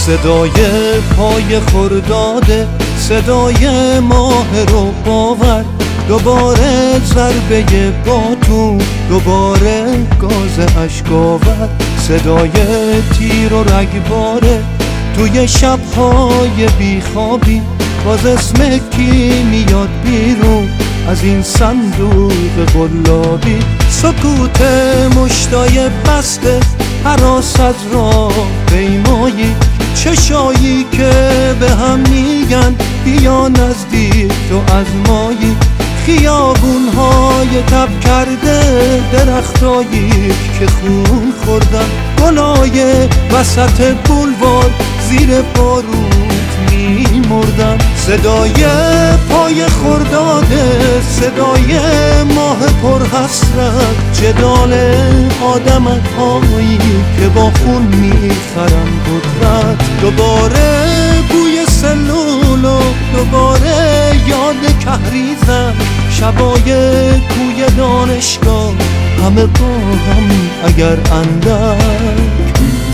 صدای پای خرداده، صدای ماه رو باور، دوباره ضربه باتون، دوباره گاز اشکاور، صدای تیر و رگباره توی شب‌های بیخوابی، باز اسم کی میاد بیرون از این صندوق قلابی؟ سکوت مشتای بسته، هراس از راه پیمایی، چشایی که به هم میگن بیا نزدیک تو از مایی، خیابون‌های تب کرده، درختایی که خون خوردن، گلای وسط بولوار زیر باروت میمردن. صدای پای خرداده، صدای ماه پر حسرت، جدال آدم‌هایی که با خون میخرن قدرت، دوباره بوی سلول و دوباره یاد کهریزن، شبای کوی دانشگاه همه با هم اگر اندک.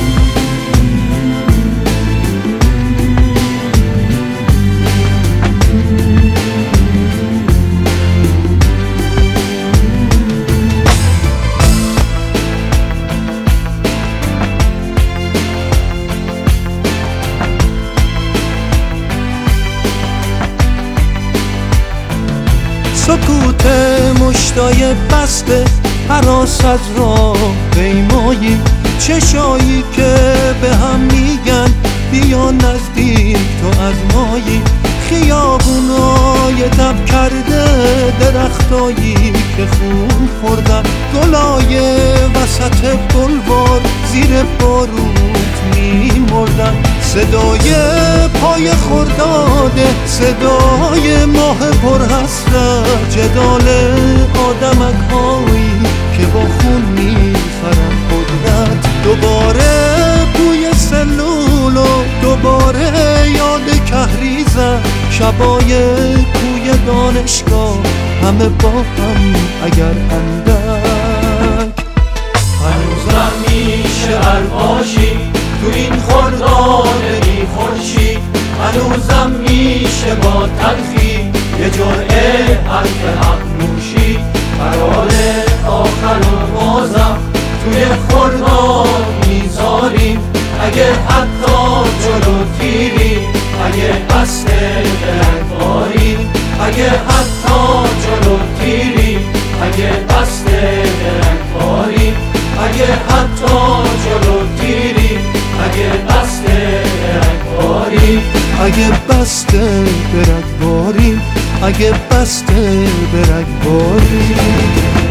سکوت مشتای بسته، هراس از راه پیمایی، چشایی که به هم میگن بیا نزدیک تو از مایی، خیابونای تب کرده، درختایی که خون خوردن، گلای وسط بلوار زیر باروت میمردن. صدای پای خرداده، صدای ماه پر حسرت، جدال آدمک‌هایی که با خون میخرن قدرت، دوباره بوی سلول و دوباره یاد کهریزن، شبای کوی دانشگاه همه با هم اگر اندک. هنوزم میشه باشی تو این خرداد بی خورشید، هنوزم میشه با تلخی یه جرعه حرف حق نوشی، قرار آخر و بازم توی خرداد میذاریم، اگه حتی جلو تیریم، اگه قصد برگباریم، اگه حتی جلو تیریم، اگه قصد برگباریم، اگه حتی جلو تیریم، اگه قصد برگباریم، اگه بسته برگباریم، اگه بسته برگباریم.